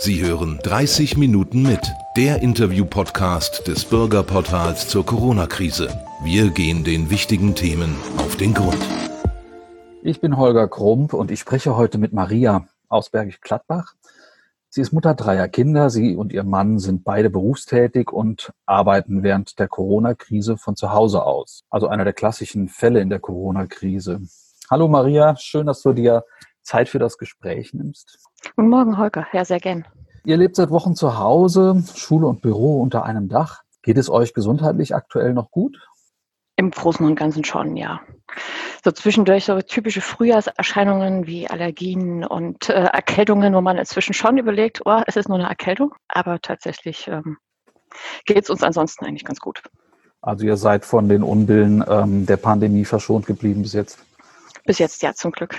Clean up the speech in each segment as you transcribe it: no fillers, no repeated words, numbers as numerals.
Sie hören 30 Minuten mit, der Interview-Podcast des Bürgerportals zur Corona-Krise. Wir gehen den wichtigen Themen auf den Grund. Ich bin Holger Krump und ich spreche heute mit Maria aus Bergisch Gladbach. Sie ist Mutter dreier Kinder. Sie und ihr Mann sind beide berufstätig und arbeiten während der Corona-Krise von zu Hause aus. Also einer der klassischen Fälle in der Corona-Krise. Hallo Maria, schön, dass du dir Zeit für das Gespräch nimmst. Guten Morgen, Holger. Ja, sehr gern. Ihr lebt seit Wochen zu Hause, Schule und Büro unter einem Dach. Geht es euch gesundheitlich aktuell noch gut? Im Großen und Ganzen schon, ja. So zwischendurch so typische Frühjahrserscheinungen wie Allergien und Erkältungen, wo man inzwischen schon überlegt, oh, es ist nur eine Erkältung. Aber tatsächlich geht es uns ansonsten eigentlich ganz gut. Also ihr seid von den Unbillen der Pandemie verschont geblieben bis jetzt? Bis jetzt ja, zum Glück.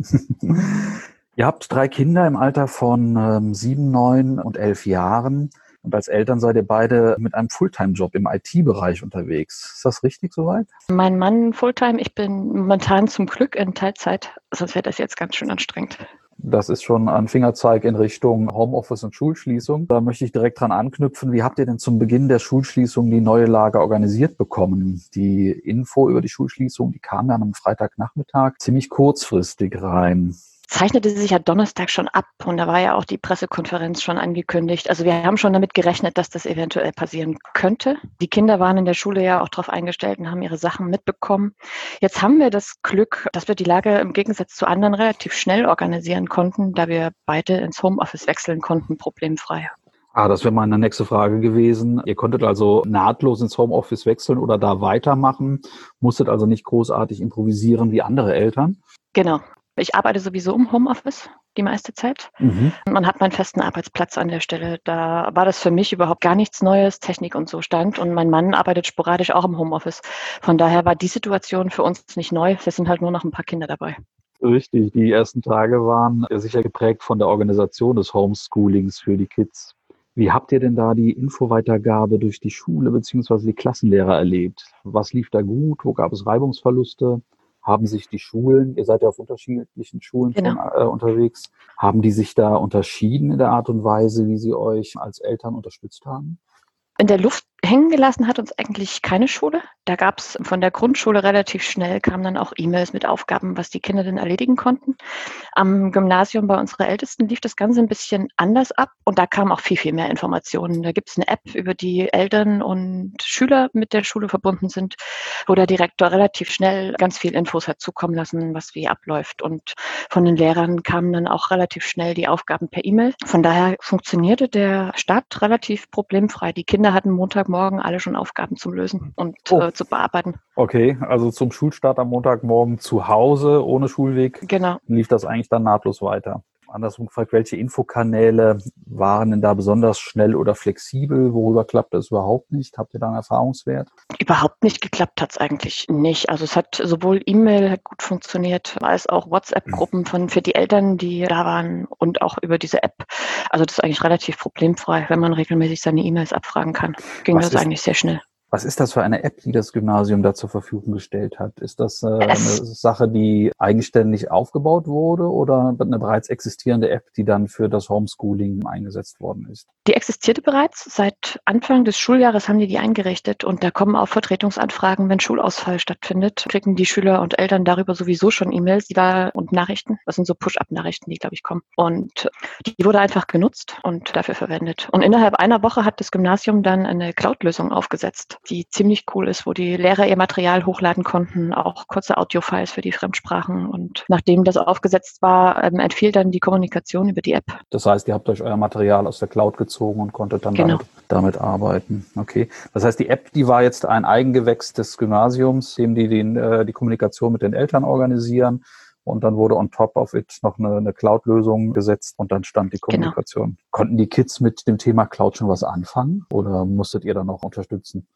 Ihr habt 3 Kinder im Alter von 7, 9 und 11 Jahren. Und als Eltern seid ihr beide mit einem Fulltime-Job im IT-Bereich unterwegs. Ist das richtig soweit? Mein Mann Fulltime, ich bin momentan zum Glück in Teilzeit, sonst wäre das jetzt ganz schön anstrengend. Das ist schon ein Fingerzeig in Richtung Homeoffice und Schulschließung. Da möchte ich direkt dran anknüpfen. Wie habt ihr denn zum Beginn der Schulschließung die neue Lage organisiert bekommen? Die Info über die Schulschließung, die kam dann am Freitagnachmittag ziemlich kurzfristig rein. Zeichnete sich ja Donnerstag schon ab und da war ja auch die Pressekonferenz schon angekündigt. Also wir haben schon damit gerechnet, dass das eventuell passieren könnte. Die Kinder waren in der Schule ja auch darauf eingestellt und haben ihre Sachen mitbekommen. Jetzt haben wir das Glück, dass wir die Lage im Gegensatz zu anderen relativ schnell organisieren konnten, da wir beide ins Homeoffice wechseln konnten, problemfrei. Das wäre meine nächste Frage gewesen. Ihr konntet also nahtlos ins Homeoffice wechseln oder da weitermachen, musstet also nicht großartig improvisieren wie andere Eltern? Genau. Ich arbeite sowieso im Homeoffice die meiste Zeit. Man hat meinen festen Arbeitsplatz an der Stelle. Da war das für mich überhaupt gar nichts Neues, Technik und so stand. Und mein Mann arbeitet sporadisch auch im Homeoffice. Von daher war die Situation für uns nicht neu. Wir sind halt nur noch ein paar Kinder dabei. Richtig, die ersten Tage waren sicher geprägt von der Organisation des Homeschoolings für die Kids. Wie habt ihr denn da die Infoweitergabe durch die Schule bzw. die Klassenlehrer erlebt? Was lief da gut? Wo gab es Reibungsverluste? Haben sich die Schulen, ihr seid ja auf unterschiedlichen Schulen unterwegs, haben die sich da unterschieden in der Art und Weise, wie sie euch als Eltern unterstützt haben? In der Luft hängen gelassen hat uns eigentlich keine Schule. Da gab es von der Grundschule relativ schnell, kamen dann auch E-Mails mit Aufgaben, was die Kinder denn erledigen konnten. Am Gymnasium bei unserer Ältesten lief das Ganze ein bisschen anders ab und da kamen auch viel, viel mehr Informationen. Da gibt es eine App, über die Eltern und Schüler mit der Schule verbunden sind, wo der Direktor relativ schnell ganz viel Infos hat zukommen lassen, was wie abläuft. Und von den Lehrern kamen dann auch relativ schnell die Aufgaben per E-Mail. Von daher funktionierte der Start relativ problemfrei. Die Kinder hatten Montagmorgen alle schon Aufgaben zum Lösen und zu bearbeiten. Okay, also zum Schulstart am Montagmorgen zu Hause, ohne Schulweg, genau, lief das eigentlich dann nahtlos weiter. Andersrum gefragt, welche Infokanäle waren denn da besonders schnell oder flexibel? Worüber klappt das überhaupt nicht? Habt ihr da einen Erfahrungswert? Überhaupt nicht geklappt hat es eigentlich nicht. Also es hat sowohl E-Mail hat gut funktioniert, als auch WhatsApp-Gruppen für die Eltern, die da waren und auch über diese App. Also das ist eigentlich relativ problemfrei, wenn man regelmäßig seine E-Mails abfragen kann. Ging das eigentlich sehr schnell. Was ist das für eine App, die das Gymnasium da zur Verfügung gestellt hat? Ist das eine Sache, die eigenständig aufgebaut wurde oder eine bereits existierende App, die dann für das Homeschooling eingesetzt worden ist? Die existierte bereits. Seit Anfang des Schuljahres haben die eingerichtet und da kommen auch Vertretungsanfragen, wenn Schulausfall stattfindet, kriegen die Schüler und Eltern darüber sowieso schon E-Mails und Nachrichten. Das sind so Push-Up-Nachrichten, die, glaube ich, kommen. Und die wurde einfach genutzt und dafür verwendet. Und innerhalb einer Woche hat das Gymnasium dann eine Cloud-Lösung aufgesetzt, die ziemlich cool ist, wo die Lehrer ihr Material hochladen konnten, auch kurze Audiofiles für die Fremdsprachen. Und nachdem das aufgesetzt war, entfiel dann die Kommunikation über die App. Das heißt, ihr habt euch euer Material aus der Cloud gezogen und konntet dann damit arbeiten. Okay. Das heißt, die App, die war jetzt ein Eigengewächs des Gymnasiums, dem die die Kommunikation mit den Eltern organisieren. Und dann wurde on top of it noch eine Cloud-Lösung gesetzt und dann stand die Kommunikation. Genau. Konnten die Kids mit dem Thema Cloud schon was anfangen oder musstet ihr dann noch unterstützen?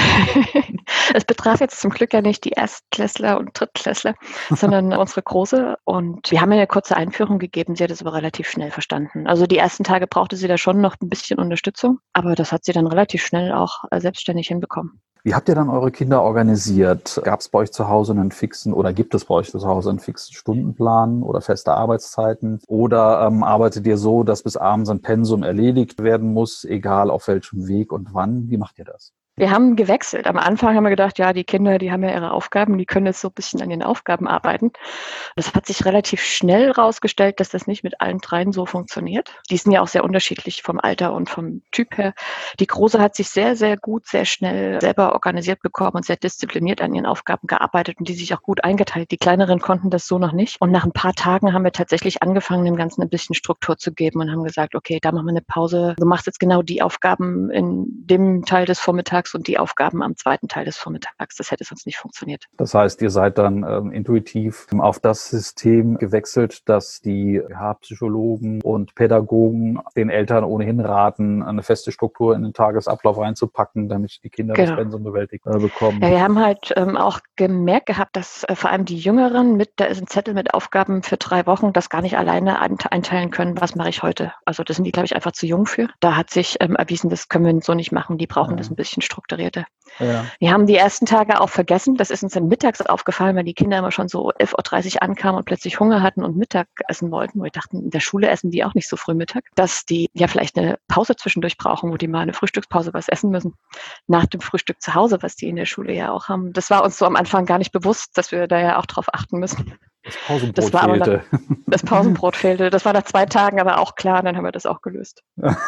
Es betraf jetzt zum Glück ja nicht die Erstklässler und Drittklässler, sondern unsere Große. Und wir haben ihr eine kurze Einführung gegeben. Sie hat es aber relativ schnell verstanden. Also die ersten Tage brauchte sie da schon noch ein bisschen Unterstützung, aber das hat sie dann relativ schnell auch selbstständig hinbekommen. Wie habt ihr dann eure Kinder organisiert? Gab es bei euch zu Hause einen fixen oder gibt es bei euch zu Hause einen fixen Stundenplan oder feste Arbeitszeiten? Oder arbeitet ihr so, dass bis abends ein Pensum erledigt werden muss, egal auf welchem Weg und wann? Wie macht ihr das? Wir haben gewechselt. Am Anfang haben wir gedacht, ja, die Kinder, die haben ja ihre Aufgaben, die können jetzt so ein bisschen an den Aufgaben arbeiten. Das hat sich relativ schnell rausgestellt, dass das nicht mit allen dreien so funktioniert. Die sind ja auch sehr unterschiedlich vom Alter und vom Typ her. Die Große hat sich sehr, sehr gut, sehr schnell selber organisiert bekommen und sehr diszipliniert an ihren Aufgaben gearbeitet und die sich auch gut eingeteilt. Die Kleineren konnten das so noch nicht. Und nach ein paar Tagen haben wir tatsächlich angefangen, dem Ganzen ein bisschen Struktur zu geben und haben gesagt, okay, da machen wir eine Pause. Du machst jetzt genau die Aufgaben in dem Teil des Vormittags und die Aufgaben am zweiten Teil des Vormittags. Das hätte sonst nicht funktioniert. Das heißt, ihr seid dann intuitiv auf das System gewechselt, dass die Psychologen und Pädagogen den Eltern ohnehin raten, eine feste Struktur in den Tagesablauf reinzupacken, damit die Kinder das Pensum bewältigt bekommen. Ja, wir haben halt auch gemerkt gehabt, dass vor allem die Jüngeren da ist ein Zettel mit Aufgaben für 3 Wochen, das gar nicht alleine einteilen können, was mache ich heute. Also das sind die, glaube ich, einfach zu jung für. Da hat sich erwiesen, das können wir so nicht machen. Die brauchen das ein bisschen strukturierter. Ja. Wir haben die ersten Tage auch vergessen. Das ist uns dann mittags aufgefallen, weil die Kinder immer schon so 11:30 Uhr ankamen und plötzlich Hunger hatten und Mittag essen wollten. Wir dachten, in der Schule essen die auch nicht so früh Mittag, dass die ja vielleicht eine Pause zwischendurch brauchen, wo die mal eine Frühstückspause was essen müssen. Nach dem Frühstück zu Hause, was die in der Schule ja auch haben. Das war uns so am Anfang gar nicht bewusst, dass wir da ja auch drauf achten müssen. Das Pausenbrot fehlte. Das Pausenbrot fehlte. Das war nach 2 Tagen aber auch klar, dann haben wir das auch gelöst.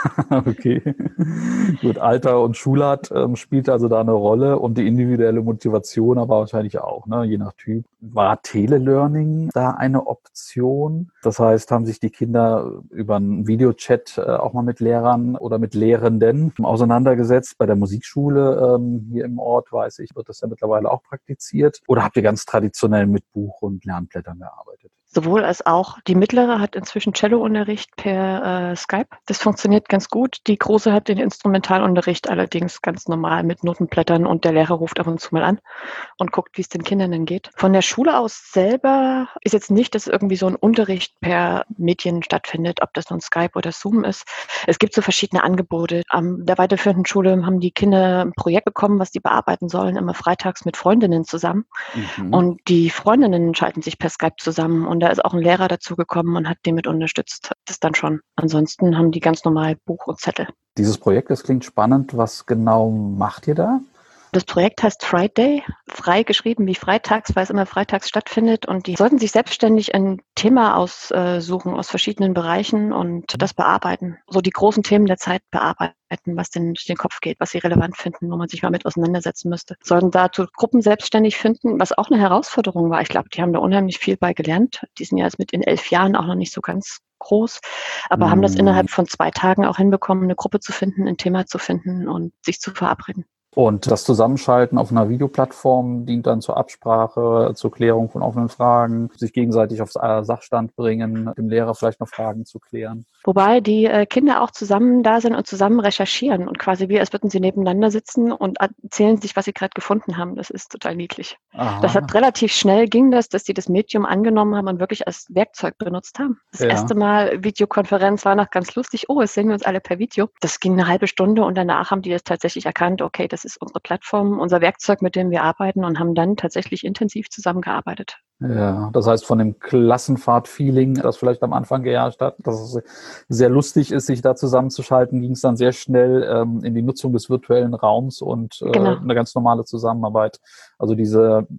Okay. Gut, Alter und Schulart spielt also da eine Rolle und die individuelle Motivation aber wahrscheinlich auch, ne? Je nach Typ. War Telelearning da eine Option? Das heißt, haben sich die Kinder über einen Videochat auch mal mit Lehrern oder mit Lehrenden auseinandergesetzt? Bei der Musikschule hier im Ort, weiß ich, wird das ja mittlerweile auch praktiziert. Oder habt ihr ganz traditionell mit Buch und Lernblättern gearbeitet? Sowohl als auch. Die Mittlere hat inzwischen Cello-Unterricht per Skype. Das funktioniert ganz gut. Die Große hat den Instrumentalunterricht allerdings ganz normal mit Notenblättern und der Lehrer ruft ab und zu mal an und guckt, wie es den Kindern denn geht. Von der Schule aus selber ist jetzt nicht, dass irgendwie so ein Unterricht per Medien stattfindet, ob das nun Skype oder Zoom ist. Es gibt so verschiedene Angebote. An der weiterführenden Schule haben die Kinder ein Projekt bekommen, was die bearbeiten sollen, immer freitags mit Freundinnen zusammen. Und die Freundinnen schalten sich per Skype zusammen und da ist auch ein Lehrer dazu gekommen und hat die mit unterstützt. Das dann schon. Ansonsten haben die ganz normal Buch und Zettel. Dieses Projekt, das klingt spannend. Was genau macht ihr da? Das Projekt heißt Friday, frei geschrieben wie freitags, weil es immer freitags stattfindet. Und die sollten sich selbstständig ein Thema aussuchen aus verschiedenen Bereichen und das bearbeiten. So die großen Themen der Zeit bearbeiten, was den durch den Kopf geht, was sie relevant finden, wo man sich mal mit auseinandersetzen müsste. Sollten dazu Gruppen selbstständig finden, was auch eine Herausforderung war. Ich glaube, die haben da unheimlich viel bei gelernt. Die sind ja jetzt mit in 11 Jahren auch noch nicht so ganz groß, aber haben das innerhalb von 2 Tagen auch hinbekommen, eine Gruppe zu finden, ein Thema zu finden und sich zu verabreden. Und das Zusammenschalten auf einer Videoplattform dient dann zur Absprache, zur Klärung von offenen Fragen, sich gegenseitig aufs Sachstand bringen, dem Lehrer vielleicht noch Fragen zu klären. Wobei die Kinder auch zusammen da sind und zusammen recherchieren und quasi wie als würden sie nebeneinander sitzen und erzählen sich, was sie gerade gefunden haben. Das ist total niedlich. Aha. Das hat relativ schnell ging das, dass die das Medium angenommen haben und wirklich als Werkzeug benutzt haben. Das erste Mal Videokonferenz war noch ganz lustig. Oh, jetzt sehen wir uns alle per Video. Das ging eine halbe Stunde und danach haben die das tatsächlich erkannt. Okay, das ist unsere Plattform, unser Werkzeug, mit dem wir arbeiten und haben dann tatsächlich intensiv zusammengearbeitet. Ja, das heißt von dem Klassenfahrt-Feeling, das vielleicht am Anfang geherrscht hat, dass es sehr lustig ist, sich da zusammenzuschalten, ging es dann sehr schnell in die Nutzung des virtuellen Raums und eine ganz normale Zusammenarbeit. Also dieser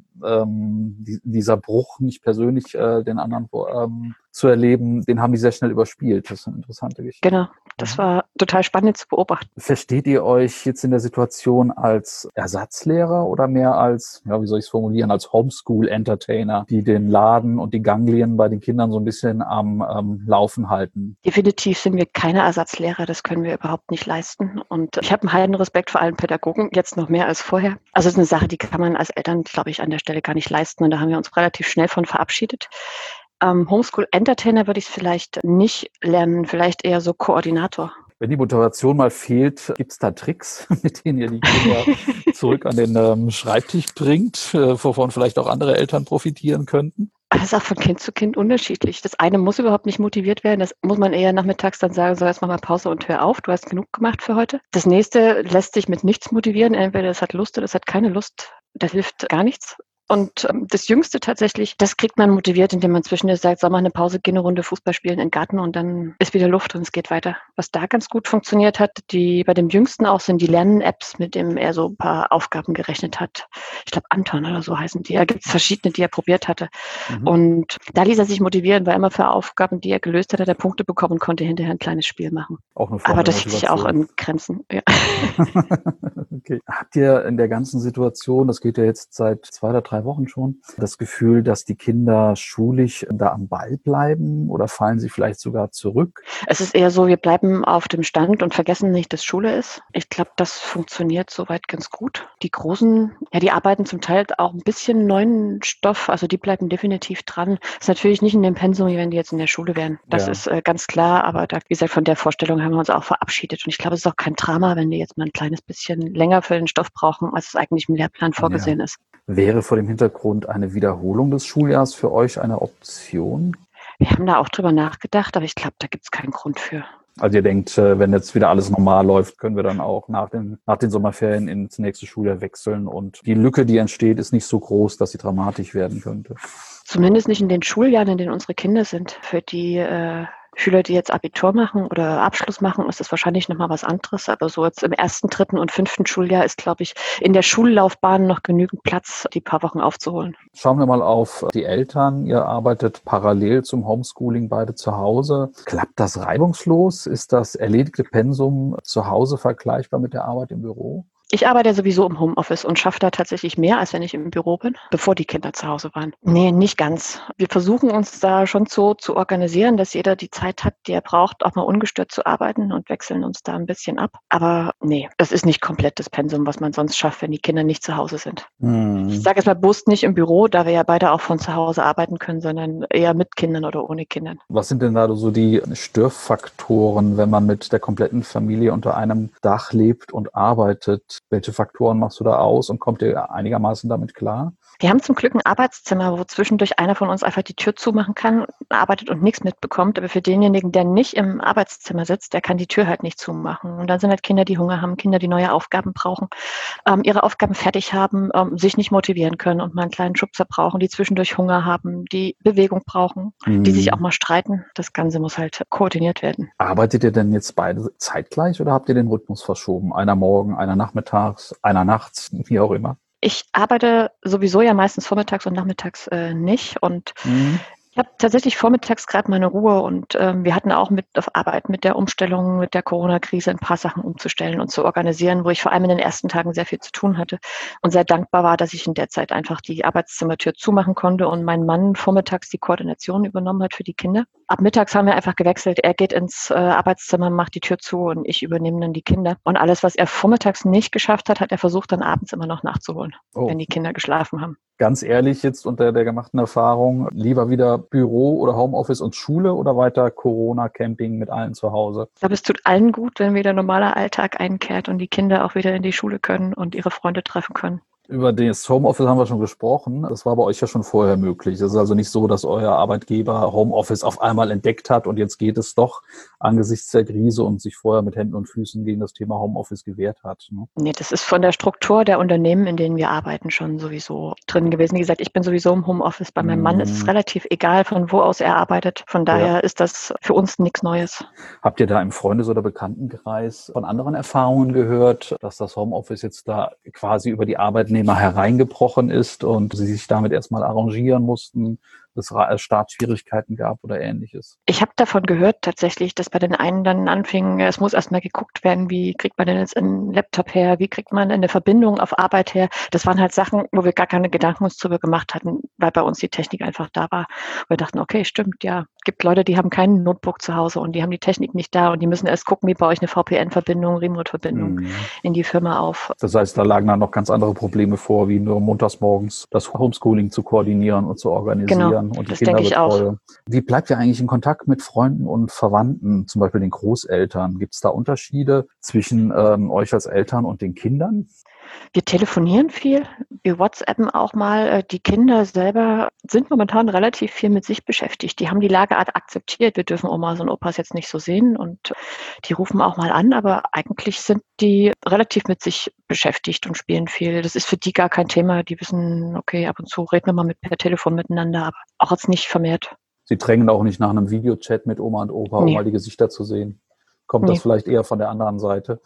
Bruch, nicht persönlich den anderen zu erleben, den haben die sehr schnell überspielt. Das ist eine interessante Geschichte. Genau, das war total spannend zu beobachten. Versteht ihr euch jetzt in der Situation als Ersatzlehrer oder mehr als, ja, wie soll ich es formulieren, als Homeschool-Entertainer, die den Laden und die Ganglien bei den Kindern so ein bisschen am Laufen halten? Definitiv sind wir keine Ersatzlehrer, das können wir überhaupt nicht leisten. Und ich habe einen heiden Respekt vor allen Pädagogen, jetzt noch mehr als vorher. Also es ist eine Sache, die kann man als Eltern, glaube ich, an der Stelle gar nicht leisten. Und da haben wir uns relativ schnell von verabschiedet. Homeschool-Entertainer würde ich es vielleicht nicht lernen, vielleicht eher so Koordinator. Wenn die Motivation mal fehlt, gibt es da Tricks, mit denen ihr die Kinder zurück an den Schreibtisch bringt, wovon vielleicht auch andere Eltern profitieren könnten? Das ist auch von Kind zu Kind unterschiedlich. Das eine muss überhaupt nicht motiviert werden. Das muss man eher nachmittags dann sagen, so jetzt mach mal Pause und hör auf. Du hast genug gemacht für heute. Das nächste lässt sich mit nichts motivieren. Entweder es hat Lust oder es hat keine Lust. Das hilft gar nichts. Und das Jüngste tatsächlich, das kriegt man motiviert, indem man zwischendurch sagt, sag mal eine Pause, geh eine Runde Fußball spielen in den Garten und dann ist wieder Luft und es geht weiter. Was da ganz gut funktioniert hat, bei dem Jüngsten auch sind die Lernen-Apps, mit denen er so ein paar Aufgaben gerechnet hat. Ich glaube Anton oder so heißen die. Da gibt es verschiedene, die er probiert hatte. Und da ließ er sich motivieren, weil immer für Aufgaben, die er gelöst hat, hat er Punkte bekommen und konnte hinterher ein kleines Spiel machen. Auch eine Form Aber der das hielt sich auch Motivation. in Grenzen. Ja. Okay. Habt ihr in der ganzen Situation, das geht ja jetzt seit 2 oder 3 Wochen schon, das Gefühl, dass die Kinder schulisch da am Ball bleiben oder fallen sie vielleicht sogar zurück? Es ist eher so, wir bleiben auf dem Stand und vergessen nicht, dass Schule ist. Ich glaube, das funktioniert soweit ganz gut. Die Großen, ja, die arbeiten zum Teil auch ein bisschen neuen Stoff, also die bleiben definitiv dran. Ist natürlich nicht in dem Pensum, wie wenn die jetzt in der Schule wären. Das ist ganz klar, aber da, wie gesagt, von der Vorstellung haben wir uns auch verabschiedet. Und ich glaube, es ist auch kein Drama, wenn die jetzt mal ein kleines bisschen länger für den Stoff brauchen, als es eigentlich im Lehrplan vorgesehen ist. Wäre vor dem Hintergrund eine Wiederholung des Schuljahrs für euch eine Option? Wir haben da auch drüber nachgedacht, aber ich glaube, da gibt es keinen Grund für. Also ihr denkt, wenn jetzt wieder alles normal läuft, können wir dann auch nach den Sommerferien ins nächste Schuljahr wechseln und die Lücke, die entsteht, ist nicht so groß, dass sie dramatisch werden könnte. Zumindest nicht in den Schuljahren, in denen unsere Kinder sind. Für die Schüler, die jetzt Abitur machen oder Abschluss machen, ist das wahrscheinlich nochmal was anderes. Aber so jetzt im 1., 3. und 5. Schuljahr ist, glaube ich, in der Schullaufbahn noch genügend Platz, die paar Wochen aufzuholen. Schauen wir mal auf die Eltern. Ihr arbeitet parallel zum Homeschooling beide zu Hause. Klappt das reibungslos? Ist das erledigte Pensum zu Hause vergleichbar mit der Arbeit im Büro? Ich arbeite ja sowieso im Homeoffice und schaffe da tatsächlich mehr, als wenn ich im Büro bin, bevor die Kinder zu Hause waren. Nee, nicht ganz. Wir versuchen uns da schon so zu organisieren, dass jeder die Zeit hat, die er braucht, auch mal ungestört zu arbeiten und wechseln uns da ein bisschen ab. Aber nee, das ist nicht komplett das Pensum, was man sonst schafft, wenn die Kinder nicht zu Hause sind. Ich sage jetzt mal bewusst nicht im Büro, da wir ja beide auch von zu Hause arbeiten können, sondern eher mit Kindern oder ohne Kindern. Was sind denn da so die Störfaktoren, wenn man mit der kompletten Familie unter einem Dach lebt und arbeitet? Welche Faktoren machst du da aus und kommt ihr einigermaßen damit klar? Wir haben zum Glück ein Arbeitszimmer, wo zwischendurch einer von uns einfach die Tür zumachen kann, arbeitet und nichts mitbekommt. Aber für denjenigen, der nicht im Arbeitszimmer sitzt, der kann die Tür halt nicht zumachen. Und dann sind halt Kinder, die Hunger haben, Kinder, die neue Aufgaben brauchen, ihre Aufgaben fertig haben, sich nicht motivieren können und mal einen kleinen Schubser brauchen, die zwischendurch Hunger haben, die Bewegung brauchen, die sich auch mal streiten. Das Ganze muss halt koordiniert werden. Arbeitet ihr denn jetzt beide zeitgleich oder habt ihr den Rhythmus verschoben? Einer morgen, einer nachmittags, einer nachts, wie auch immer? Ich arbeite sowieso ja meistens vormittags und nachmittags nicht und ich habe tatsächlich vormittags gerade meine Ruhe und wir hatten auch auf Arbeit mit der Umstellung, mit der Corona-Krise ein paar Sachen umzustellen und zu organisieren, wo ich vor allem in den ersten Tagen sehr viel zu tun hatte und sehr dankbar war, dass ich in der Zeit einfach die Arbeitszimmertür zumachen konnte und mein Mann vormittags die Koordination übernommen hat für die Kinder. Ab mittags haben wir einfach gewechselt. Er geht ins Arbeitszimmer, macht die Tür zu und ich übernehme dann die Kinder. Und alles, was er vormittags nicht geschafft hat, hat er versucht, dann abends immer noch nachzuholen, wenn die Kinder geschlafen haben. Ganz ehrlich, jetzt unter der gemachten Erfahrung, lieber wieder Büro oder Homeoffice und Schule oder weiter Corona-Camping mit allen zu Hause? Ich glaube, es tut allen gut, wenn wieder normaler Alltag einkehrt und die Kinder auch wieder in die Schule können und ihre Freunde treffen können. Über das Homeoffice haben wir schon gesprochen. Das war bei euch ja schon vorher möglich. Es ist also nicht so, dass euer Arbeitgeber Homeoffice auf einmal entdeckt hat und jetzt geht es doch angesichts der Krise und sich vorher mit Händen und Füßen gegen das Thema Homeoffice gewehrt hat. Ne? Nee, das ist von der Struktur der Unternehmen, in denen wir arbeiten, schon sowieso drin gewesen. Wie gesagt, ich bin sowieso im Homeoffice. Bei meinem Mann ist es relativ egal, von wo aus er arbeitet. Von daher ist das für uns nichts Neues. Habt ihr da im Freundes- oder Bekanntenkreis von anderen Erfahrungen gehört, dass das Homeoffice jetzt da quasi über die Arbeitnehmer hereingebrochen ist und sie sich damit erstmal arrangieren mussten, dass es Startschwierigkeiten gab oder Ähnliches? Ich habe davon gehört tatsächlich, dass bei den einen dann anfing, es muss erstmal geguckt werden, wie kriegt man denn jetzt einen Laptop her, wie kriegt man eine Verbindung auf Arbeit her. Das waren halt Sachen, wo wir gar keine Gedanken uns drüber gemacht hatten, weil bei uns die Technik einfach da war. Wir dachten, okay, stimmt, ja, es gibt Leute, die haben keinen Notebook zu Hause und die haben die Technik nicht da und die müssen erst gucken, wie baue ich eine VPN-Verbindung, Remote-Verbindung in die Firma auf. Das heißt, da lagen dann noch ganz andere Probleme vor, wie nur montags morgens das Homeschooling zu koordinieren und zu organisieren. Genau, und die das denke ich auch. Wie bleibt ihr eigentlich in Kontakt mit Freunden und Verwandten, zum Beispiel den Großeltern? Gibt es da Unterschiede zwischen euch als Eltern und den Kindern? Wir telefonieren viel, wir WhatsAppen auch mal. Die Kinder selber sind momentan relativ viel mit sich beschäftigt. Die haben die Lage akzeptiert. Wir dürfen Omas und Opas jetzt nicht so sehen und die rufen auch mal an, aber eigentlich sind die relativ mit sich beschäftigt und spielen viel. Das ist für die gar kein Thema. Die wissen, okay, ab und zu reden wir mal per Telefon miteinander, aber auch jetzt nicht vermehrt. Sie drängen auch nicht nach einem Videochat mit Oma und Opa, um mal die Gesichter zu sehen. Kommt das vielleicht eher von der anderen Seite?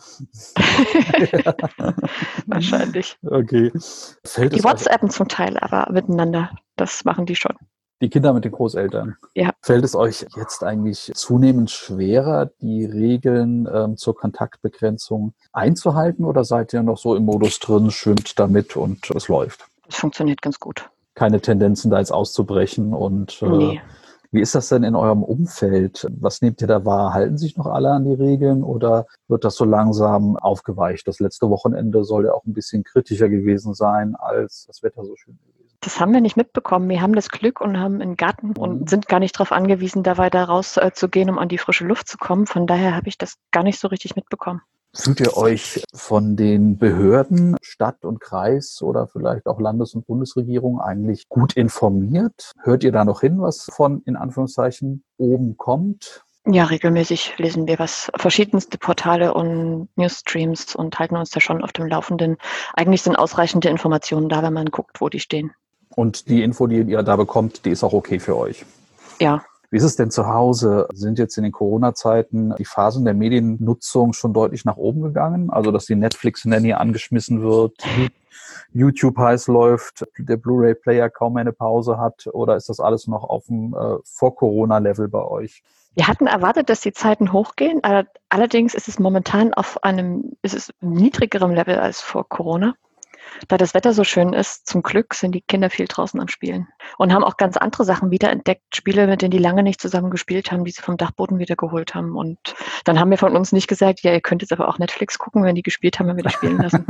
Wahrscheinlich. Okay. Die WhatsAppen zum Teil aber miteinander. Das machen die schon. Die Kinder mit den Großeltern. Ja. Fällt es euch jetzt eigentlich zunehmend schwerer, die Regeln zur Kontaktbegrenzung einzuhalten, oder seid ihr noch so im Modus drin, schwimmt damit und es läuft? Das funktioniert ganz gut. Keine Tendenzen, da jetzt auszubrechen und Nee. Wie ist das denn in eurem Umfeld? Was nehmt ihr da wahr? Halten sich noch alle an die Regeln oder wird das so langsam aufgeweicht? Das letzte Wochenende soll ja auch ein bisschen kritischer gewesen sein, als das Wetter so schön gewesen ist. Das haben wir nicht mitbekommen. Wir haben das Glück und haben einen Garten und sind gar nicht darauf angewiesen, da weiter rauszugehen, um an die frische Luft zu kommen. Von daher habe ich das gar nicht so richtig mitbekommen. Fühlt ihr euch von den Behörden, Stadt und Kreis oder vielleicht auch Landes- und Bundesregierung eigentlich gut informiert? Hört ihr da noch hin, was von, in Anführungszeichen, oben kommt? Ja, regelmäßig lesen wir verschiedenste Portale und Newsstreams und halten uns da schon auf dem Laufenden. Eigentlich sind ausreichende Informationen da, wenn man guckt, wo die stehen. Und die Info, die ihr da bekommt, die ist auch okay für euch? Ja. Wie ist es denn zu Hause? Sind jetzt in den Corona-Zeiten die Phasen der Mediennutzung schon deutlich nach oben gegangen? Also, dass die Netflix-Nanny angeschmissen wird, YouTube heiß läuft, der Blu-ray-Player kaum eine Pause hat? Oder ist das alles noch auf dem Vor-Corona-Level bei euch? Wir hatten erwartet, dass die Zeiten hochgehen. Allerdings ist es momentan auf einem niedrigerem Level als vor Corona. Da das Wetter so schön ist, zum Glück sind die Kinder viel draußen am Spielen und haben auch ganz andere Sachen wiederentdeckt, Spiele, mit denen die lange nicht zusammen gespielt haben, die sie vom Dachboden wieder geholt haben. Und dann haben wir von uns nicht gesagt, ja, ihr könnt jetzt aber auch Netflix gucken, wenn die gespielt haben, dann wieder spielen lassen.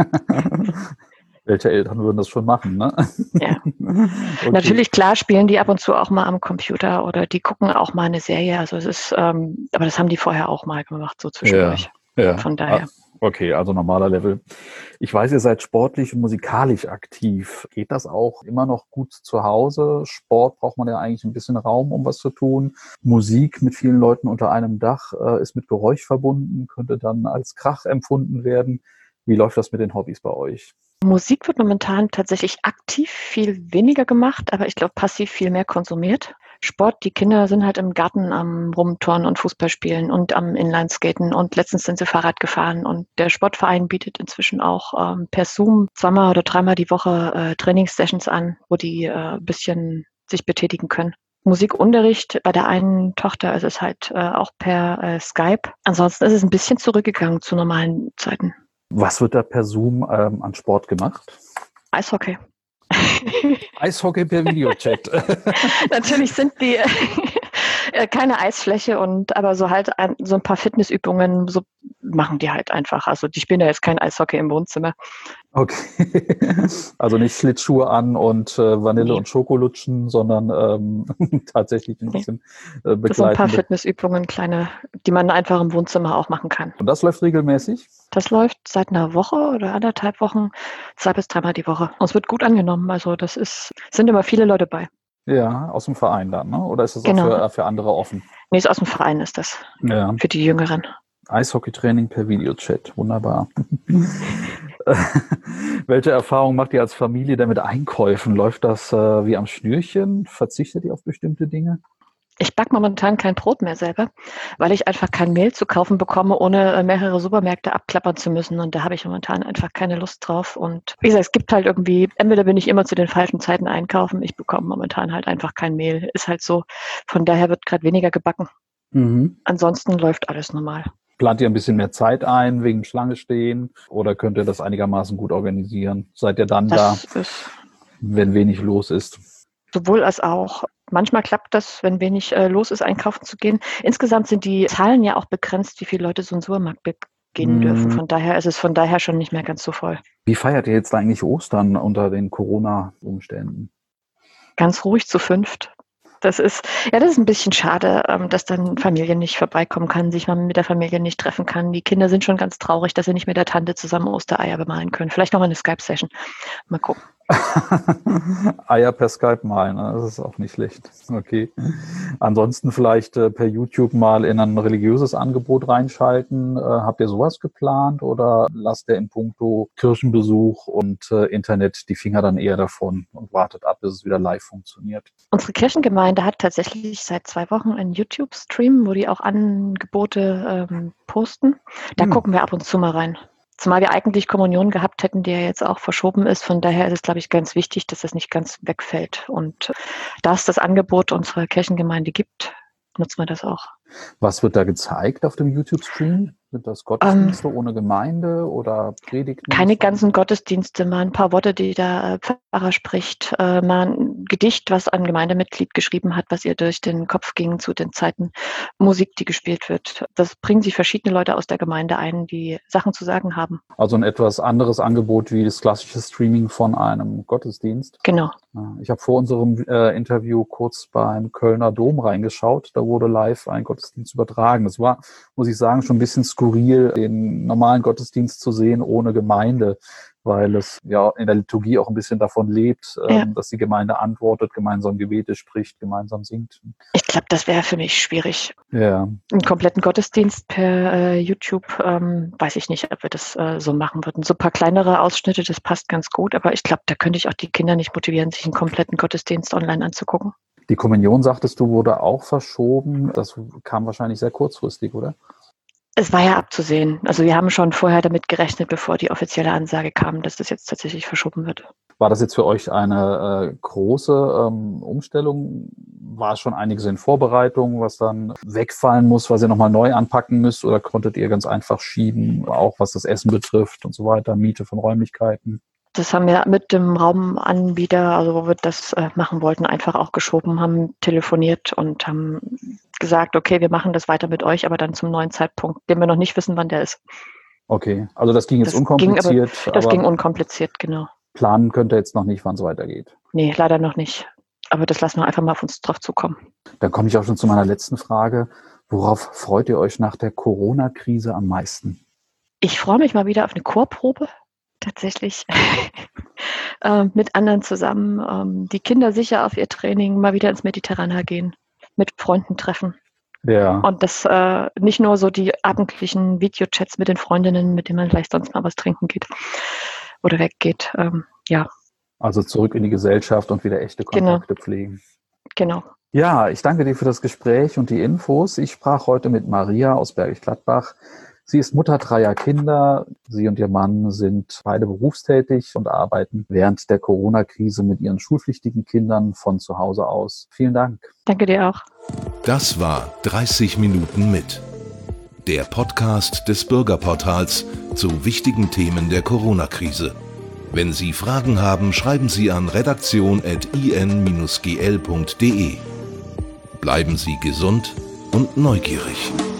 Welche Eltern würden das schon machen, ne? Ja. Okay. Natürlich, klar, spielen die ab und zu auch mal am Computer oder die gucken auch mal eine Serie. Also es ist, aber das haben die vorher auch mal gemacht, so zwischendurch. Ja. Von daher. Okay, also normaler Level. Ich weiß, ihr seid sportlich und musikalisch aktiv. Geht das auch immer noch gut zu Hause? Sport braucht man ja eigentlich ein bisschen Raum, um was zu tun. Musik mit vielen Leuten unter einem Dach ist mit Geräusch verbunden, könnte dann als Krach empfunden werden. Wie läuft das mit den Hobbys bei euch? Musik wird momentan tatsächlich aktiv viel weniger gemacht, aber ich glaube passiv viel mehr konsumiert. Sport, die Kinder sind halt im Garten am Rumturnen und Fußball spielen und am Inlineskaten und letztens sind sie Fahrrad gefahren und der Sportverein bietet inzwischen auch per Zoom 2-mal oder 3-mal die Woche Trainingssessions an, wo die ein bisschen sich betätigen können. Musikunterricht bei der einen Tochter ist es halt auch per Skype. Ansonsten ist es ein bisschen zurückgegangen zu normalen Zeiten. Was wird da per Zoom an Sport gemacht? Eishockey. Eishockey per Videochat. Natürlich sind die keine Eisfläche aber so halt so ein paar Fitnessübungen, so machen die halt einfach. Also die spielen ja jetzt kein Eishockey im Wohnzimmer. Okay. Also nicht Schlittschuhe an und Vanille und Schokolutschen, sondern tatsächlich ein bisschen begleitende. Das sind ein paar Fitnessübungen, kleine, die man einfach im Wohnzimmer auch machen kann. Und das läuft regelmäßig? Das läuft seit einer Woche oder 1,5 Wochen, 2 bis 3-mal die Woche. Und es wird gut angenommen. Also sind immer viele Leute bei. Ja, aus dem Verein dann, ne? Oder ist das Genau. auch für andere offen? Nee, aus dem Verein ist das. Ja. Für die Jüngeren. Eishockeytraining per Videochat, wunderbar. Welche Erfahrung macht ihr als Familie denn mit Einkäufen? Läuft das wie am Schnürchen? Verzichtet ihr auf bestimmte Dinge? Ich backe momentan kein Brot mehr selber, weil ich einfach kein Mehl zu kaufen bekomme, ohne mehrere Supermärkte abklappern zu müssen. Und da habe ich momentan einfach keine Lust drauf. Und wie gesagt, es gibt halt irgendwie, entweder bin ich immer zu den falschen Zeiten einkaufen, ich bekomme momentan halt einfach kein Mehl. Ist halt so. Von daher wird gerade weniger gebacken. Mhm. Ansonsten läuft alles normal. Plant ihr ein bisschen mehr Zeit ein wegen Schlange stehen oder könnt ihr das einigermaßen gut organisieren? Seid ihr dann wenn wenig los ist? Sowohl als auch. Manchmal klappt das, wenn wenig los ist, einkaufen zu gehen. Insgesamt sind die Zahlen ja auch begrenzt, wie viele Leute so einen Supermarkt gehen dürfen. Von daher ist es schon nicht mehr ganz so voll. Wie feiert ihr jetzt eigentlich Ostern unter den Corona-Umständen? Ganz ruhig zu 5. Das ist ein bisschen schade, dass dann Familie nicht vorbeikommen kann, sich mal mit der Familie nicht treffen kann. Die Kinder sind schon ganz traurig, dass sie nicht mit der Tante zusammen Ostereier bemalen können. Vielleicht noch mal eine Skype-Session. Mal gucken. Eier per Skype malen, ne? Das ist auch nicht schlecht. Okay. Ansonsten vielleicht per YouTube mal in ein religiöses Angebot reinschalten. Habt ihr sowas geplant oder lasst ihr in puncto Kirchenbesuch und Internet die Finger dann eher davon und wartet ab, bis es wieder live funktioniert? Unsere Kirchengemeinde hat tatsächlich seit 2 Wochen einen YouTube-Stream, wo die auch Angebote posten. Da gucken wir ab und zu mal rein. Zumal wir eigentlich Kommunion gehabt hätten, die ja jetzt auch verschoben ist. Von daher ist es, glaube ich, ganz wichtig, dass das nicht ganz wegfällt. Und da es das Angebot unserer Kirchengemeinde gibt, nutzen wir das auch. Was wird da gezeigt auf dem YouTube-Stream? Sind das Gottesdienste ohne Gemeinde oder Predigten? Keine ganzen Gottesdienste, mal ein paar Worte, die der Pfarrer spricht, mal ein Gedicht, was ein Gemeindemitglied geschrieben hat, was ihr durch den Kopf ging zu den Zeiten, Musik, die gespielt wird. Das bringen sich verschiedene Leute aus der Gemeinde ein, die Sachen zu sagen haben. Also ein etwas anderes Angebot wie das klassische Streaming von einem Gottesdienst. Genau. Ich habe vor unserem Interview kurz beim Kölner Dom reingeschaut. Da wurde live ein Gottesdienst übertragen. Das war, muss ich sagen, schon ein bisschen skurril, den normalen Gottesdienst zu sehen ohne Gemeinde, weil es ja in der Liturgie auch ein bisschen davon lebt, dass die Gemeinde antwortet, gemeinsam Gebete spricht, gemeinsam singt. Ich glaube, das wäre für mich schwierig. Ja. Einen kompletten Gottesdienst per YouTube, weiß ich nicht, ob wir das so machen würden. So ein paar kleinere Ausschnitte, das passt ganz gut, aber ich glaube, da könnte ich auch die Kinder nicht motivieren, sich einen kompletten Gottesdienst online anzugucken. Die Kommunion, sagtest du, wurde auch verschoben. Das kam wahrscheinlich sehr kurzfristig, oder? Es war ja abzusehen. Also wir haben schon vorher damit gerechnet, bevor die offizielle Ansage kam, dass das jetzt tatsächlich verschoben wird. War das jetzt für euch eine große Umstellung? War schon einiges in Vorbereitung, was dann wegfallen muss, was ihr nochmal neu anpacken müsst? Oder konntet ihr ganz einfach schieben, auch was das Essen betrifft und so weiter, Miete von Räumlichkeiten? Das haben wir mit dem Raumanbieter, also wo wir das machen wollten, einfach auch geschoben, haben telefoniert und haben gesagt, okay, wir machen das weiter mit euch, aber dann zum neuen Zeitpunkt, den wir noch nicht wissen, wann der ist. Okay, also das ging jetzt unkompliziert. Das ging unkompliziert, genau. Planen könnt ihr jetzt noch nicht, wann es weitergeht? Nee, leider noch nicht. Aber das lassen wir einfach mal auf uns drauf zukommen. Dann komme ich auch schon zu meiner letzten Frage. Worauf freut ihr euch nach der Corona-Krise am meisten? Ich freue mich mal wieder auf eine Chorprobe. Tatsächlich mit anderen zusammen, die Kinder sicher auf ihr Training, mal wieder ins Mediterraner gehen, mit Freunden treffen. Ja. Und das nicht nur so die abendlichen Videochats mit den Freundinnen, mit denen man vielleicht sonst mal was trinken geht oder weggeht. Ja. Also zurück in die Gesellschaft und wieder echte Kontakte pflegen. Genau. Ja, ich danke dir für das Gespräch und die Infos. Ich sprach heute mit Maria aus Bergisch Gladbach. Sie ist Mutter 3 Kinder. Sie und ihr Mann sind beide berufstätig und arbeiten während der Corona-Krise mit ihren schulpflichtigen Kindern von zu Hause aus. Vielen Dank. Danke dir auch. Das war 30 Minuten mit. Der Podcast des Bürgerportals zu wichtigen Themen der Corona-Krise. Wenn Sie Fragen haben, schreiben Sie an redaktion@in-gl.de. Bleiben Sie gesund und neugierig.